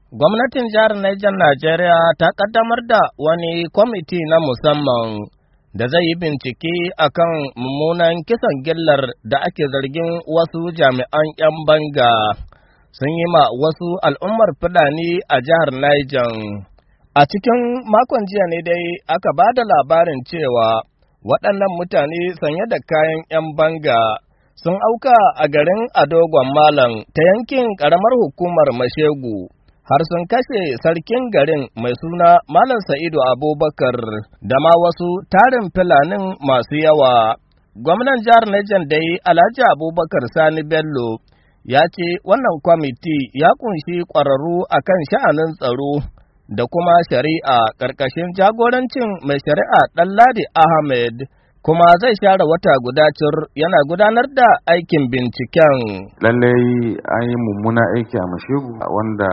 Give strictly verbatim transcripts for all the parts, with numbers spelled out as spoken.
Gwamnatin jihar Niger Najeriya ta ƙaddamar da wani kwamiti na musamman da zai yi bincike akan mummunan kisan gillar da ake zargin wasu jami'an 'yan banga sun yi ma wasu al'ummar Fulani a jihar Niger. A cikin makon jiya ne dai aka ba da labarin cewa waɗannan mutane sanye da kayan 'yan banga sun auka a garin Adogon Malam ta yankin ƙaramar hukumar Mashegu. Har sun kashe sarkin garin mai suna Malam Sa'idu Abubakar da ma wasu tarin Fulanin masu yawa. Gwamnan jihar Niger dai Alhaji Abubakar Sani Bello ya ce wannan kwamiti ya kunshi ƙwararru akan sha'anin tsaro da kuma shari'a ƙarƙashin jagorancin mai shari'a Ɗanladi Ahmed, kuma zai share wata guda cir yana gudanar da aikin binciken. Lallai an yi mummuna aiki a Mashegu wanda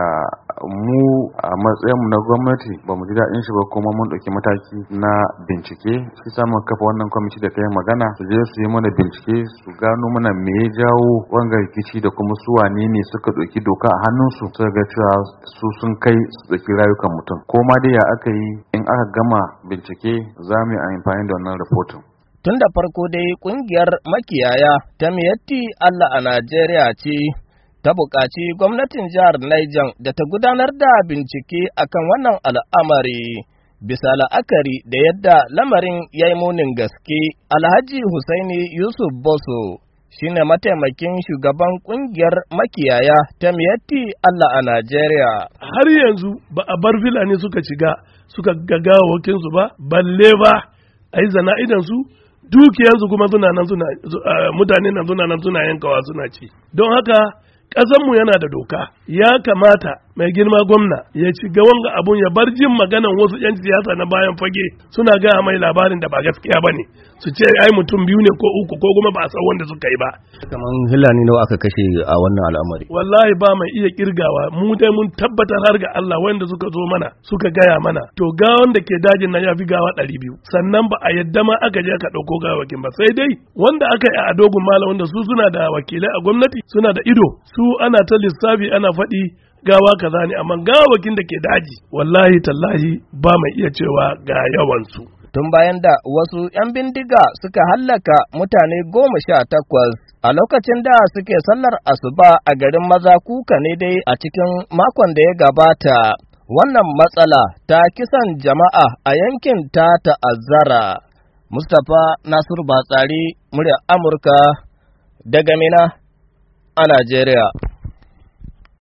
mu a matsayinmu na gwamnati ba mu ji daɗin shi ba, kuma mun ɗauki mataki na bincike. Shi samun kafa wannan kwamiti da ta yi magana su je su yi mana bincike su gano mana me ya jawo wanga rikici da kuma su wane ne suka ɗauki doka a hannunsu suka ga cewa su sun kai su ɗauki rayukan mutum. Ko ma dai ya aka yi, in aka gama bincike za mu yi amfani da wannan rahoton. Tun da farko dai ƙungiyar makiyaya ta Miyatti Allah a Najeriya ce ta buƙaci gwamnatin jihar Niger da ta gudanar da bincike akan wannan al'amari bisa la'akari da yadda lamarin ya yi munin gaske. Alhaji Husaini Yusuf Boso shine mataimakin shugaban ƙungiyar makiyaya ta Miyatti Allah a Najeriya. Har yanzu ba a bar Fulani suka shiga suka gagawa wakinsu ba, balle ba a yi zana'idansu, dukiyansu kuma suna nan suna mutane nan suna nan suna yankawa suna ci. Don haka ƙasanmu yana da doka, ya kamata mai girma gwamna ya shiga wanga abun ya bar jin maganan wasu 'yan siyasa na bayan fage suna gaya mai labarin da ba gaskiya ba ne, su ce ai mutum biyu ne ko uku ko kuma ba a san wanda suka yi ba. Kaman Fulani nawa aka kashe a wannan al'amari? Wallahi ba mai iya kirgawa, mu dai mun tabbatar har ga Allah wanda suka zo mana suka gaya mana to gawan da ke dajin nan ya fi gawa ɗari biyu, sannan ba a yadda ma aka je ka ɗauko gawakin ba, sai dai wanda aka yi a Adogon Malam wanda su suna da wakilai a gwamnati suna da ido, su ana ta lissafi ana faɗi gawa kaza ne, amma gawakin da ke daji wallahi tallahi ba mai iya cewa ga yawansu. Tun bayan da wasu 'yan bindiga suka hallaka mutane goma sha takwas a lokacin da suke sallar asuba a garin Maza Kuka ne dai a cikin makon da ya gabata, wannan matsala ta kisan jama'a a yankin ta ta'azzara. Mustapha Nasiru Batsari, muryar Amurka daga Mina a Najeriya.